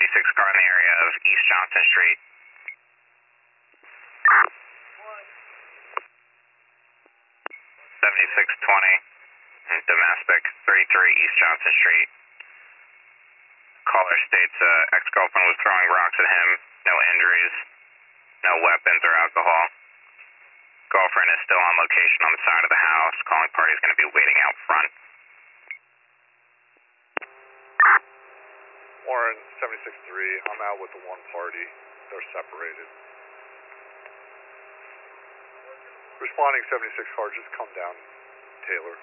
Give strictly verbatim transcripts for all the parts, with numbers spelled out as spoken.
fifty-six car in the area of East Johnson Street. seventy-six twenty, domestic, thirty-three East Johnson Street. Caller states uh, ex-girlfriend was throwing rocks at him, no injuries, no weapons or alcohol. Girlfriend is still on location on the side of the house. Calling party is going to be waiting out front. Warren, seventy-six three, I'm out with the one party. They're separated. Responding seventy-six car, just come down, Taylor.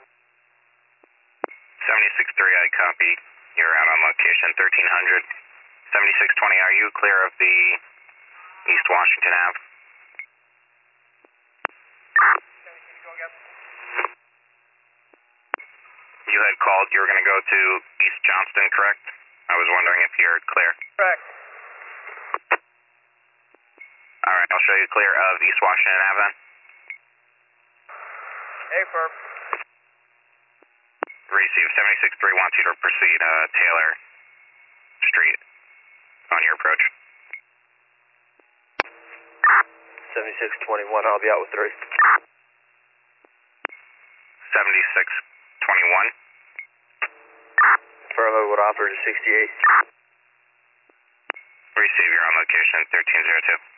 seventy-six three, I copy. You're out on location, thirteen hundred. seventy-six twenty, are you clear of the East Washington Avenue? You had called, you were going to go to East Johnston, correct? I was wondering if you're clear. Correct. Alright, I'll show you clear of East Washington Avenue. Hey, Ferb. Receive, seventy-six three wants you to proceed uh, Taylor Street on your approach. seventy-six twenty-one, I'll be out with three. seventy-six twenty-one. Furlough would offer to sixty-eight. Receive, you're on location, thirteen oh two.